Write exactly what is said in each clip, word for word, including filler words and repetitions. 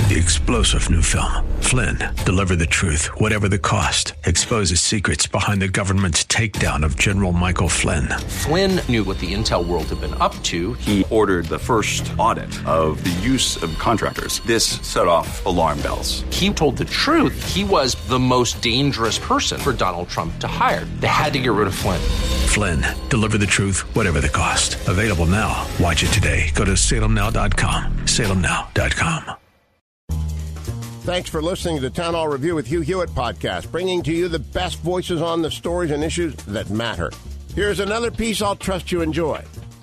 The explosive new film, Flynn, deliver the truth, whatever the cost, exposes secrets behind the government's takedown of General Michael Flynn. Flynn knew what the intel world had been up to. He ordered the first audit of the use of contractors. This set off alarm bells. He told the truth. He was the most dangerous person for Donald Trump to hire. They had to get rid of Flynn. Flynn, deliver the truth, whatever the cost. Available now. Watch it today. Go to salem now dot com. salem now dot com. Thanks for listening to the Town Hall Review with Hugh Hewitt podcast, bringing to you the best voices on the stories and issues that matter. Here's another piece I'll trust you enjoy.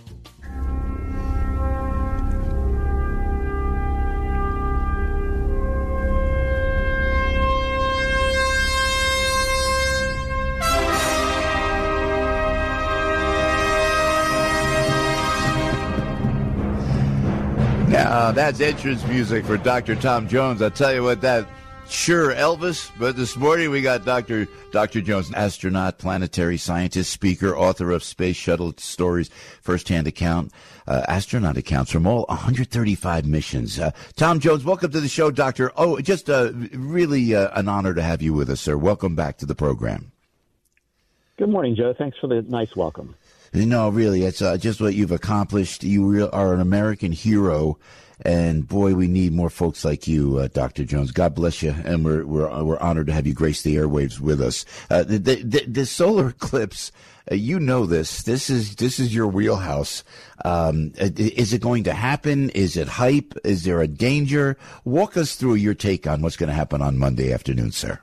Now, that's entrance music for Doctor Tom Jones. I'll tell you what, that sure Elvis, but this morning we got Doctor Doctor Jones, astronaut, planetary scientist, speaker, author of Space Shuttle Stories, first-hand account, uh, astronaut accounts from all one hundred thirty-five missions. Uh, Tom Jones, welcome to the show, Doctor. Oh, just uh, really uh, an honor to have you with us, sir. Welcome back to the program. Good morning, Joe. Thanks for the nice welcome. No, really, it's uh, just what you've accomplished. You are an American hero, and boy, we need more folks like you, uh, Doctor Jones. God bless you, and we're we're we're honored to have you grace the airwaves with us. Uh, the, the the solar eclipse, uh, you know this. This is this is your wheelhouse. Um, is it going to happen? Is it hype? Is there a danger? Walk us through your take on what's going to happen on Monday afternoon, sir.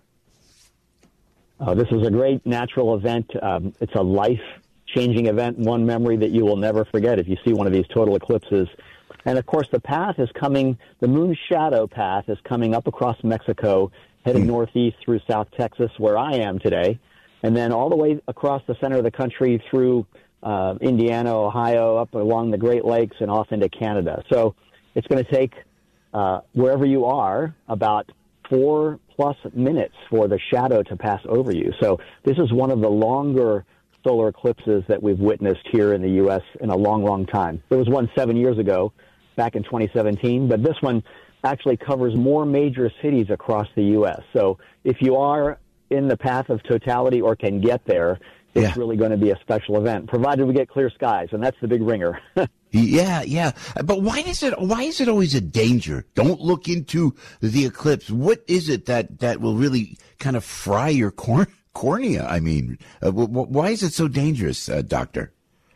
Uh, this is a great natural event. Um, it's a life. Changing event, one memory that you will never forget if you see one of these total eclipses. And, of course, the path is coming, the moon's shadow path is coming up across Mexico, heading mm. northeast through South Texas, where I am today, and then all the way across the center of the country through uh, Indiana, Ohio, up along the Great Lakes and off into Canada. So it's going to take, uh, wherever you are, about four plus minutes for the shadow to pass over you. So this is one of the longer solar eclipses that we've witnessed here in the U S in a long, long time. There was one seven years ago, back in twenty seventeen, but this one actually covers more major cities across the U S. So if you are in the path of totality or can get there, it's yeah. really going to be a special event, provided we get clear skies, and that's the big ringer. Yeah, yeah. But why is it why is it always a danger? Don't look into the eclipse. What is it that, that will really kind of fry your corn? Cornea, I mean. Uh, w- w- why is it so dangerous, uh, Doctor?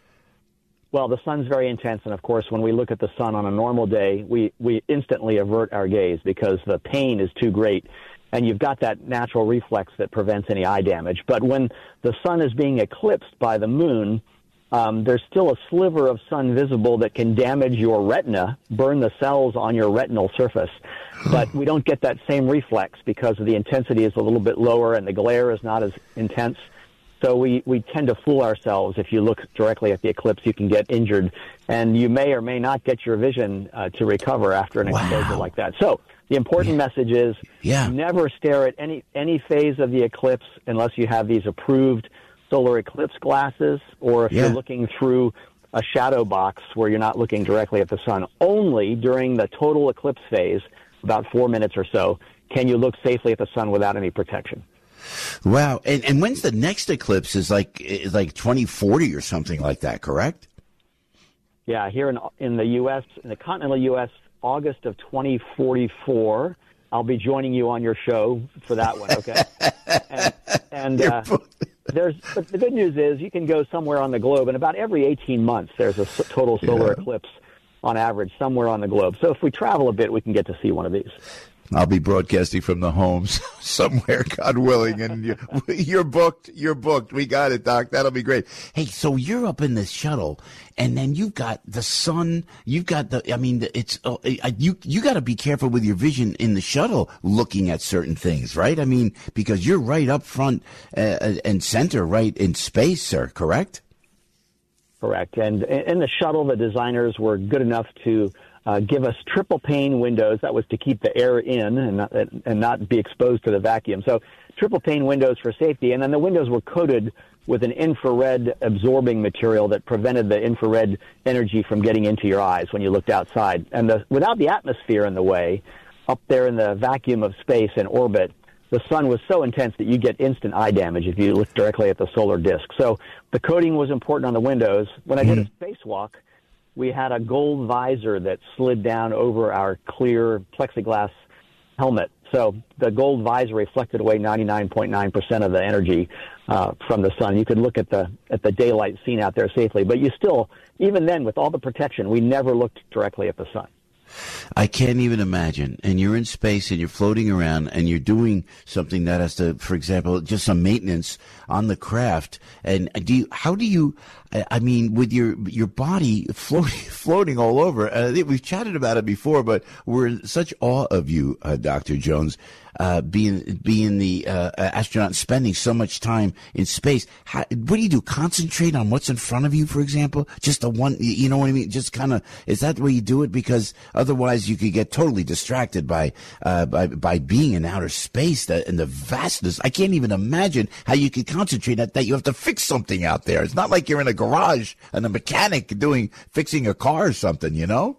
Well, the sun's very intense, and of course, when we look at the sun on a normal day, we, we instantly avert our gaze because the pain is too great, and you've got that natural reflex that prevents any eye damage. But when the sun is being eclipsed by the moon, um, there's still a sliver of sun visible that can damage your retina, burn the cells on your retinal surface. But we don't get that same reflex because the intensity is a little bit lower and the glare is not as intense. So we, we tend to fool ourselves. If you look directly at the eclipse, you can get injured, and you may or may not get your vision uh, to recover after an wow. exposure like that. So the important yeah. message is yeah. never stare at any, any phase of the eclipse unless you have these approved solar eclipse glasses, or if yeah. you're looking through a shadow box where you're not looking directly at the sun. Only during the total eclipse phase, about four minutes or so, can you look safely at the sun without any protection. Wow. And and when's the next eclipse? Is like is like twenty forty or something like that, correct? Yeah, here in in the U S, in the continental U S, August of twenty forty-four. I'll be joining you on your show for that one, okay? and and uh, there's but the good news is you can go somewhere on the globe, and about every eighteen months there's a total solar yeah. eclipse on average somewhere on the globe. So if we travel a bit, we can get to see one of these. I'll be broadcasting from the homes somewhere, God willing, and you're, you're booked. You're booked. We got it, Doc. That'll be great. Hey, so you're up in this shuttle, and then you've got the sun. You've got the. I mean, it's uh, you. You got to be careful with your vision in the shuttle, looking at certain things, right? I mean, because you're right up front uh, and center, right in space, sir. Correct. Correct. And in the shuttle, the designers were good enough to Uh, give us triple pane windows. That was to keep the air in and not, and not be exposed to the vacuum. So triple pane windows for safety. And then the windows were coated with an infrared absorbing material that prevented the infrared energy from getting into your eyes when you looked outside. And the, without the atmosphere in the way, up there in the vacuum of space in orbit, the sun was so intense that you get instant eye damage if you look directly at the solar disk. So the coating was important on the windows. When I did a spacewalk, we had a gold visor that slid down over our clear plexiglass helmet. So the gold visor reflected away ninety-nine point nine percent of the energy uh, from the sun. You could look at the at the daylight scene out there safely, but you still, even then, with all the protection, we never looked directly at the sun. I can't even imagine. And you're in space and you're floating around and you're doing something that has to, for example, just some maintenance on the craft. And do you, how do you, I mean, with your your body floating, floating all over, uh, we've chatted about it before, but we're in such awe of you, uh, Doctor Jones, uh, being being the uh, astronaut, spending so much time in space. How, what do you do? Concentrate on what's in front of you, for example? Just the one, you know what I mean? Just kind of, is that the way you do it? Because otherwise you could get totally distracted by uh, by by being in outer space and the vastness. I can't even imagine how you could concentrate at that. You have to fix something out there. It's not like you're in a garage and a mechanic doing fixing a car or something, you know?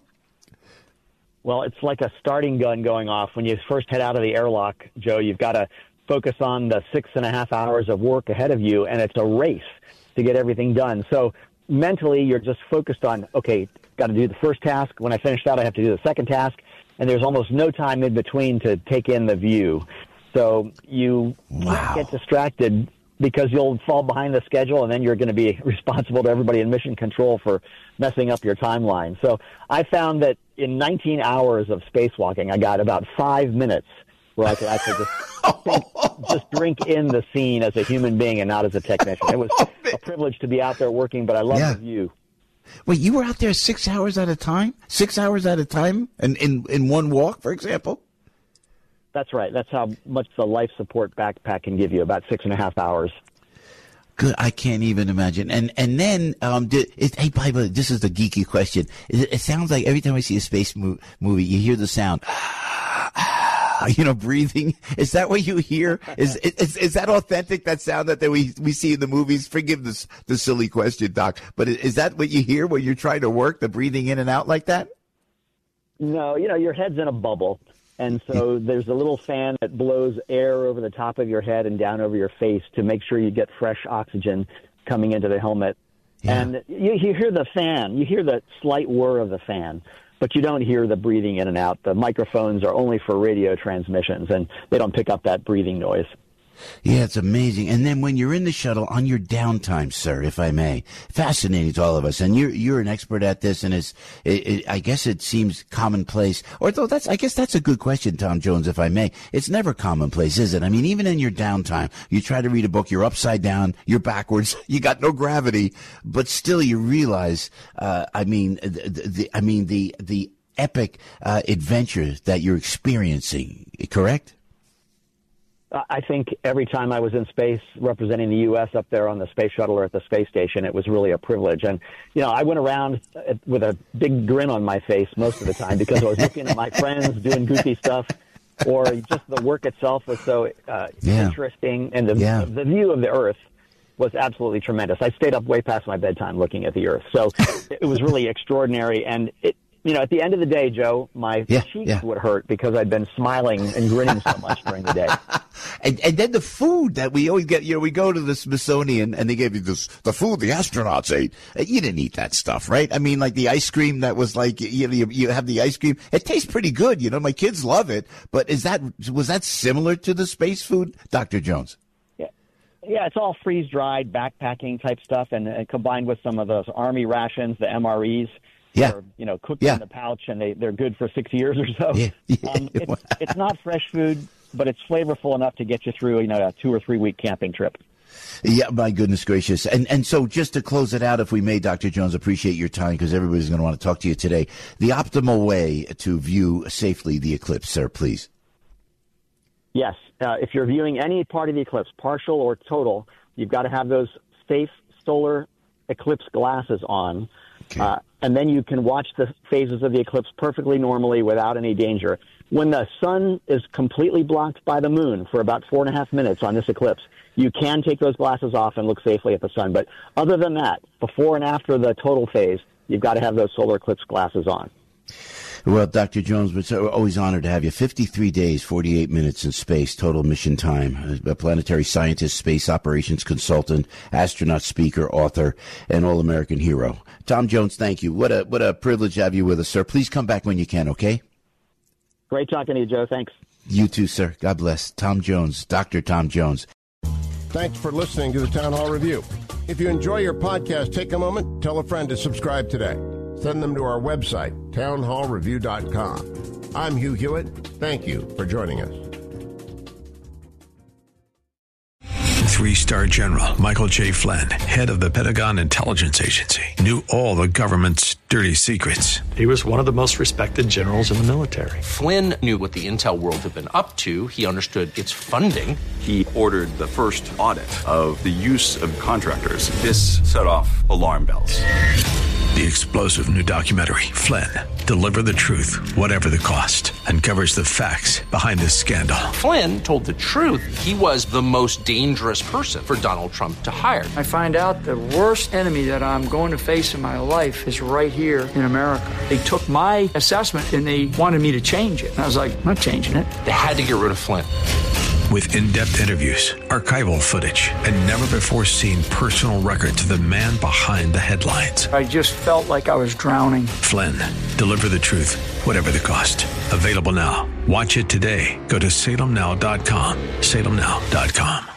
Well, it's like a starting gun going off. When you first head out of the airlock, Joe, you've got to focus on the six and a half hours of work ahead of you, and it's a race to get everything done. So mentally, you're just focused on, okay, got to do the first task. When I finish that, I have to do the second task, and there's almost no time in between to take in the view. So you wow. get distracted because you'll fall behind the schedule, and then you're going to be responsible to everybody in mission control for messing up your timeline. So I found that in nineteen hours of spacewalking, I got about five minutes where I could actually just, think, just drink in the scene as a human being and not as a technician. It was a privilege to be out there working, but I love yeah. the view. Wait, you were out there six hours at a time? Six hours at a time? And in, in one walk, for example? That's right. That's how much the life support backpack can give you, about six and a half hours. Good. I can't even imagine. And and then, um, did, it, hey, by the way, this is the geeky question. It, it sounds like every time I see a space mo- movie, you hear the sound, you know, breathing. Is that what you hear? Is is is that authentic? That sound that, that we we see in the movies? Forgive this the silly question, Doc, but is that what you hear when you're trying to work, the breathing in and out like that? No, you know, your head's in a bubble. And so there's a little fan that blows air over the top of your head and down over your face to make sure you get fresh oxygen coming into the helmet. Yeah. And you, you hear the fan. You hear the slight whir of the fan, but you don't hear the breathing in and out. The microphones are only for radio transmissions, and they don't pick up that breathing noise. Yeah, it's amazing. And then when you're in the shuttle on your downtime, sir, if I may, fascinating to all of us. And you're you're an expert at this, and it's it, it, I guess it seems commonplace. Or though that's I guess that's a good question, Tom Jones, if I may. It's never commonplace, is it? I mean, even in your downtime, you try to read a book, you're upside down, you're backwards, you got no gravity, but still you realize. Uh, I mean, the, the I mean the the epic uh, adventure that you're experiencing. Correct? I think every time I was in space representing the U S up there on the space shuttle or at the space station, it was really a privilege. And, you know, I went around with a big grin on my face most of the time because I was looking at my friends doing goofy stuff, or just the work itself was so uh, yeah. interesting. And the, yeah. the view of the Earth was absolutely tremendous. I stayed up way past my bedtime looking at the Earth. So it was really extraordinary. And it, you know, at the end of the day, Joe, my yeah, cheeks yeah. would hurt because I'd been smiling and grinning so much during the day. And, and then the food that we always get, you know, we go to the Smithsonian and they give you this, the food the astronauts ate. You didn't eat that stuff, right? I mean, like the ice cream that was like, you know, you, you have the ice cream. It tastes pretty good. You know, my kids love it. But is that, was that similar to the space food, Doctor Jones? Yeah, yeah, it's all freeze-dried, backpacking type stuff, and, and combined with some of those Army rations, the M R Es. Yeah. Are, you know, cooked yeah. in the pouch, and they, they're good for six years or so. Yeah. Yeah. Um, it's, it's not fresh food, but it's flavorful enough to get you through, you know, a two or three week camping trip. Yeah, my goodness gracious. And and so just to close it out, if we may, Doctor Jones, appreciate your time because everybody's going to want to talk to you today. The optimal way to view safely the eclipse, sir, please. Yes. Uh, if you're viewing any part of the eclipse, partial or total, you've got to have those safe solar eclipse glasses on. Okay. Uh, and then you can watch the phases of the eclipse perfectly normally without any danger. When the sun is completely blocked by the moon for about four and a half minutes on this eclipse, you can take those glasses off and look safely at the sun. But other than that, before and after the total phase, you've got to have those solar eclipse glasses on. Well, Doctor Jones, we're always honored to have you. fifty-three days, forty-eight minutes in space, total mission time. A planetary scientist, space operations consultant, astronaut speaker, author, and all-American hero. Tom Jones, thank you. What a what a privilege to have you with us, sir. Please come back when you can, okay? Great talking to you, Joe. Thanks. You too, sir. God bless. Tom Jones, Doctor Tom Jones. Thanks for listening to the Town Hall Review. If you enjoy your podcast, take a moment, tell a friend to subscribe today. Send them to our website, town hall review dot com. I'm Hugh Hewitt. Thank you for joining us. Three-star General Michael J. Flynn, head of the Pentagon Intelligence Agency, knew all the government's dirty secrets. He was one of the most respected generals in the military. Flynn knew what the intel world had been up to. He understood its funding. He ordered the first audit of the use of contractors. This set off alarm bells. The explosive new documentary, Flynn, Deliver the Truth, Whatever the Cost, uncovers the facts behind this scandal. Flynn told the truth. He was the most dangerous person for Donald Trump to hire. I find out the worst enemy that I'm going to face in my life is right here in America. They took my assessment and they wanted me to change it. And I was like, I'm not changing it. They had to get rid of Flynn. With in-depth interviews, archival footage, and never-before-seen personal records of the man behind the headlines. I just felt like I was drowning. Flynn, Deliver the Truth, Whatever the Cost. Available now. Watch it today. Go to salem now dot com. salem now dot com.